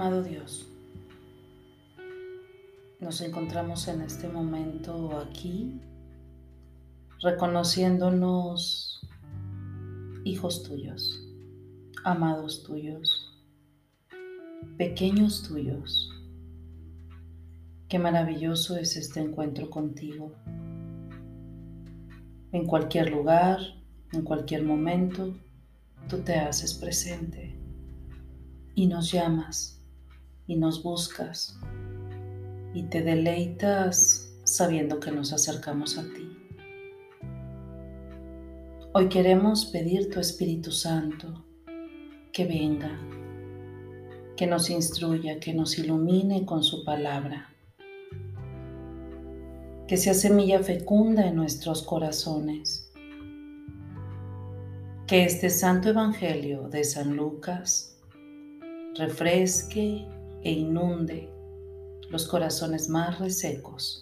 Amado Dios, nos encontramos en este momento aquí, reconociéndonos hijos tuyos, amados tuyos, pequeños tuyos. Qué maravilloso es este encuentro contigo. En cualquier lugar, en cualquier momento, tú te haces presente y nos llamas y nos buscas y te deleitas sabiendo que nos acercamos a ti. Hoy queremos pedir tu Espíritu Santo que venga, que nos instruya, que nos ilumine con su palabra, que sea semilla fecunda en nuestros corazones, que este Santo Evangelio de San Lucas refresque e inunde los corazones más resecos.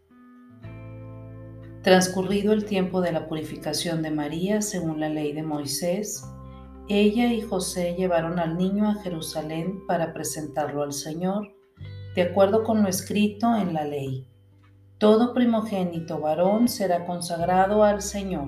Transcurrido el tiempo de la purificación de María según la ley de Moisés, ella y José llevaron al niño a Jerusalén para presentarlo al Señor, de acuerdo con lo escrito en la ley. Todo primogénito varón será consagrado al Señor.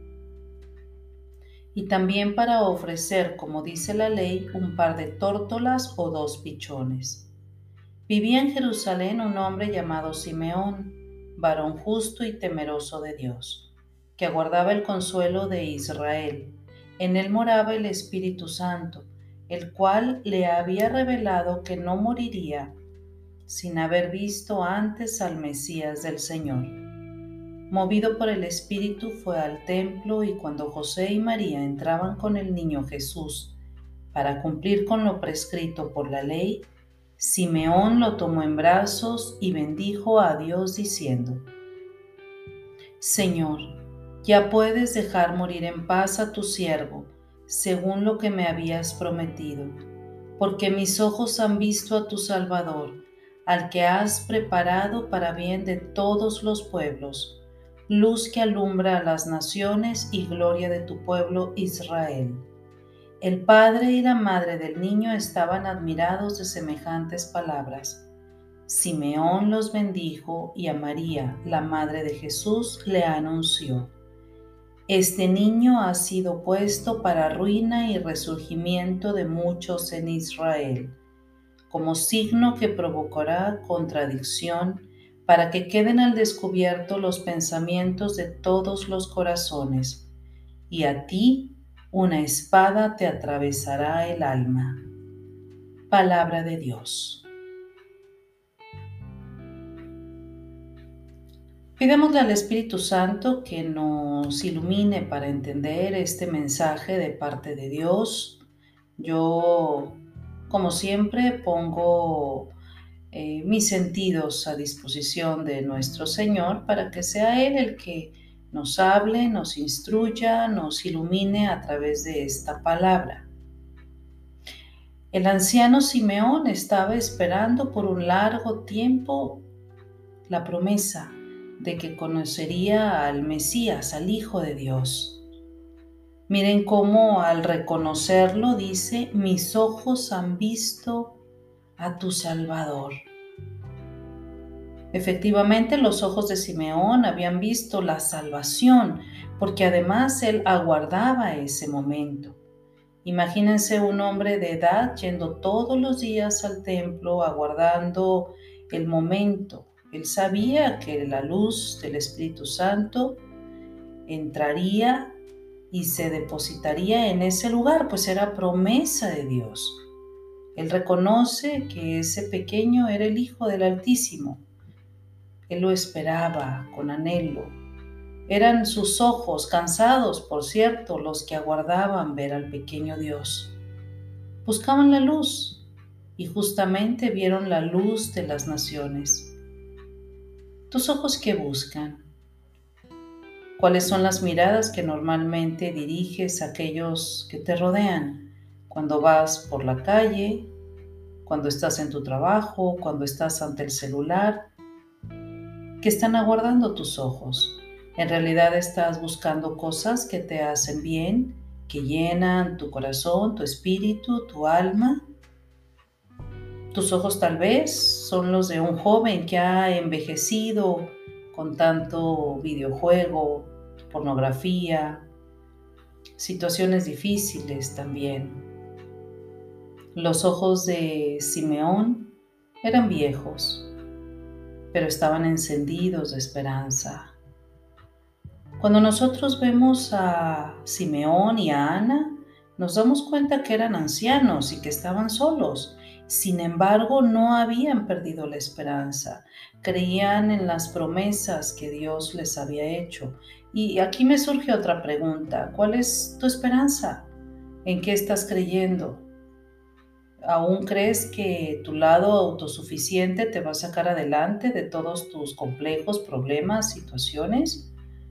Y también para ofrecer, como dice la ley, un par de tórtolas o 2 pichones. Vivía en Jerusalén un hombre llamado Simeón, varón justo y temeroso de Dios, que aguardaba el consuelo de Israel. En él moraba el Espíritu Santo, el cual le había revelado que no moriría sin haber visto antes al Mesías del Señor. Movido por el Espíritu fue al templo, y cuando José y María entraban con el niño Jesús para cumplir con lo prescrito por la ley, Simeón lo tomó en brazos y bendijo a Dios diciendo: Señor, ya puedes dejar morir en paz a tu siervo, según lo que me habías prometido, porque mis ojos han visto a tu Salvador, al que has preparado para bien de todos los pueblos, luz que alumbra a las naciones y gloria de tu pueblo Israel. El padre y la madre del niño estaban admirados de semejantes palabras. Simeón los bendijo y a María, la madre de Jesús, le anunció: Este niño ha sido puesto para ruina y resurgimiento de muchos en Israel, como signo que provocará contradicción, para que queden al descubierto los pensamientos de todos los corazones, y a ti una espada te atravesará el alma. Palabra de Dios. Pidémosle al Espíritu Santo que nos ilumine para entender este mensaje de parte de Dios. Yo, como siempre, pongo mis sentidos a disposición de nuestro Señor para que sea Él el que nos hable, nos instruya, nos ilumine a través de esta palabra. El anciano Simeón estaba esperando por un largo tiempo la promesa de que conocería al Mesías, al Hijo de Dios. Miren cómo al reconocerlo dice: mis ojos han visto a tu Salvador. Efectivamente, los ojos de Simeón habían visto la salvación, porque además él aguardaba ese momento. Imagínense un hombre de edad yendo todos los días al templo, aguardando el momento. Él sabía que la luz del Espíritu Santo entraría y se depositaría en ese lugar, pues era promesa de Dios. Él reconoce que ese pequeño era el Hijo del Altísimo. Él lo esperaba con anhelo. Eran sus ojos, cansados, por cierto, los que aguardaban ver al pequeño Dios. Buscaban la luz y justamente vieron la luz de las naciones. ¿Tus ojos qué buscan? ¿Cuáles son las miradas que normalmente diriges a aquellos que te rodean cuando vas por la calle, cuando estás en tu trabajo, cuando estás ante el celular? ¿Qué están aguardando tus ojos? ¿En realidad estás buscando cosas que te hacen bien, que llenan tu corazón, tu espíritu, tu alma? Tus ojos tal vez son los de un joven que ha envejecido con tanto videojuego, pornografía, situaciones difíciles también. Los ojos de Simeón eran viejos, pero estaban encendidos de esperanza. Cuando nosotros vemos a Simeón y a Ana, nos damos cuenta que eran ancianos y que estaban solos. Sin embargo, no habían perdido la esperanza. Creían en las promesas que Dios les había hecho. Y aquí me surge otra pregunta. ¿Cuál es tu esperanza? ¿En qué estás creyendo? ¿Aún crees que tu lado autosuficiente te va a sacar adelante de todos tus complejos, problemas, situaciones?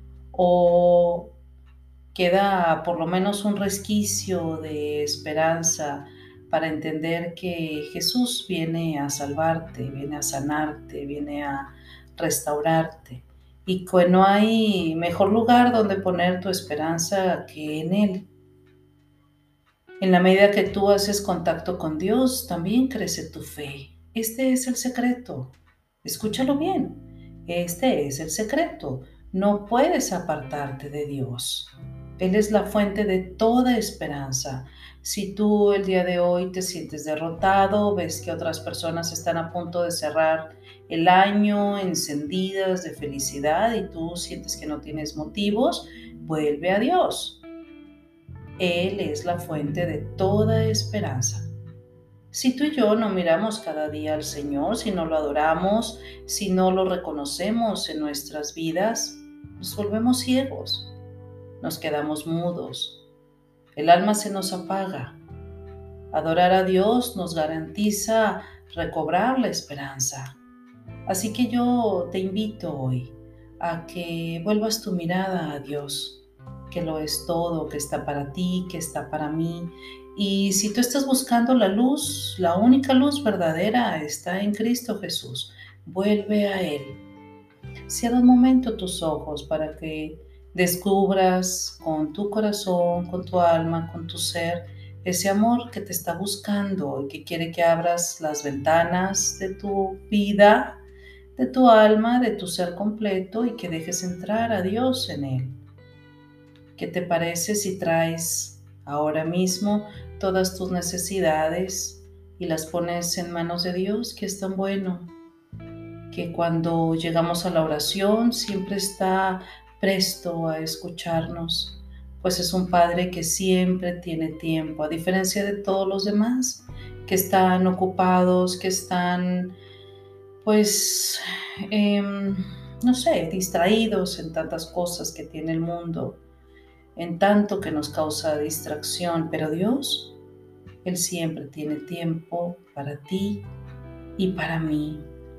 ¿O queda por lo menos un resquicio de esperanza para entender que Jesús viene a salvarte, viene a sanarte, viene a restaurarte y que no hay mejor lugar donde poner tu esperanza que en Él? En la medida que tú haces contacto con Dios, también crece tu fe. Este es el secreto. Escúchalo bien. Este es el secreto. No puedes apartarte de Dios. Él es la fuente de toda esperanza. Si tú el día de hoy te sientes derrotado, ves que otras personas están a punto de cerrar el año encendidas de felicidad y tú sientes que no tienes motivos, vuelve a Dios. Él es la fuente de toda esperanza. Si tú y yo no miramos cada día al Señor, si no lo adoramos, si no lo reconocemos en nuestras vidas, nos volvemos ciegos, nos quedamos mudos, el alma se nos apaga. Adorar a Dios nos garantiza recobrar la esperanza. Así que yo te invito hoy a que vuelvas tu mirada a Dios, que lo es todo, que está para ti, que está para mí. Y si tú estás buscando la luz, la única luz verdadera está en Cristo Jesús. Vuelve a Él. Cierra un momento tus ojos para que descubras con tu corazón, con tu alma, con tu ser, ese amor que te está buscando y que quiere que abras las ventanas de tu vida, de tu alma, de tu ser completo y que dejes entrar a Dios en él. ¿Qué te parece si traes ahora mismo todas tus necesidades y las pones en manos de Dios, que es tan bueno, que cuando llegamos a la oración siempre está presto a escucharnos, pues es un Padre que siempre tiene tiempo, a diferencia de todos los demás que están ocupados, que están pues, no sé, distraídos en tantas cosas que tiene el mundo, en tanto que nos causa distracción, pero Dios, Él siempre tiene tiempo para ti y para mí.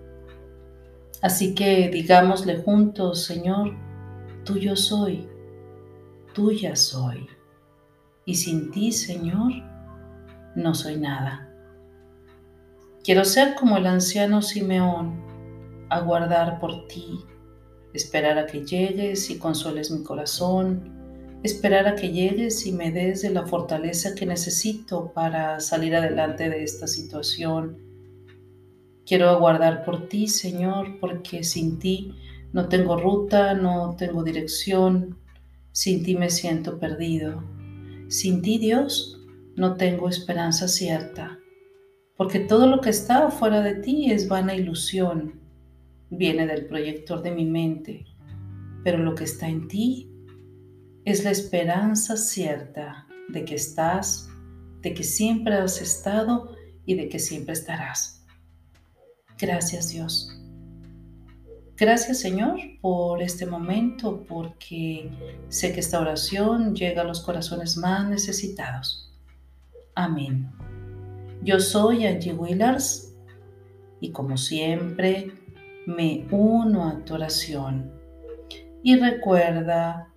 Así que digámosle juntos: Señor, tuyo soy, tuya soy, y sin ti, Señor, no soy nada. Quiero ser como el anciano Simeón, aguardar por ti, esperar a que llegues y consueles mi corazón, esperar a que llegues y me des de la fortaleza que necesito para salir adelante de esta situación. Quiero aguardar por ti, Señor, porque sin ti no tengo ruta, no tengo dirección, sin ti me siento perdido. Sin ti, Dios, no tengo esperanza cierta, porque todo lo que está fuera de ti es vana ilusión, viene del proyector de mi mente, pero lo que está en ti es la esperanza cierta de que estás, de que siempre has estado y de que siempre estarás. Gracias, Dios. Gracias, Señor, por este momento, porque sé que esta oración llega a los corazones más necesitados. Amén. Yo soy Angie Willars y como siempre me uno a tu oración. Y recuerda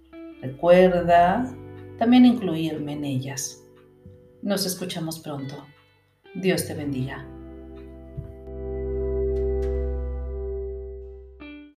también incluirme en ellas. Nos escuchamos pronto. Dios te bendiga.